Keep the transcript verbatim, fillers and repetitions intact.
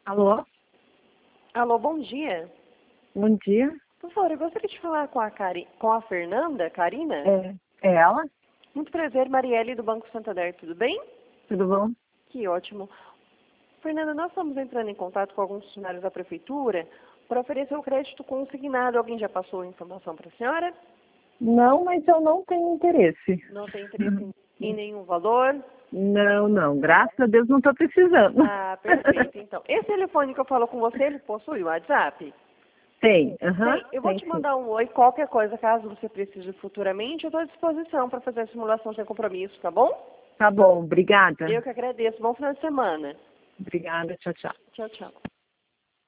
Alô? Alô, bom dia. Bom dia. Por favor, eu gostaria de falar com a, Cari... com a Fernanda, Karina? É, é ela? Muito prazer, Marielle do Banco Santander, tudo bem? Tudo bom? Que ótimo. Fernanda, nós estamos entrando em contato com alguns funcionários da Prefeitura para oferecer o crédito consignado. Alguém já passou a informação para a senhora? Não, mas eu não tenho interesse. Não tem interesse em, em nenhum valor? Não, não. Graças a Deus não estou precisando. Ah, perfeito. Então, esse telefone que eu falo com você, ele possui o WhatsApp? Tem, aham, Tem. Eu vou tem te sim. mandar um oi, qualquer coisa, caso você precise futuramente, eu estou à disposição para fazer a simulação sem compromisso, tá bom? Tá bom, obrigada. Eu que agradeço. Bom final de semana. Obrigada, tchau, tchau. Tchau, tchau.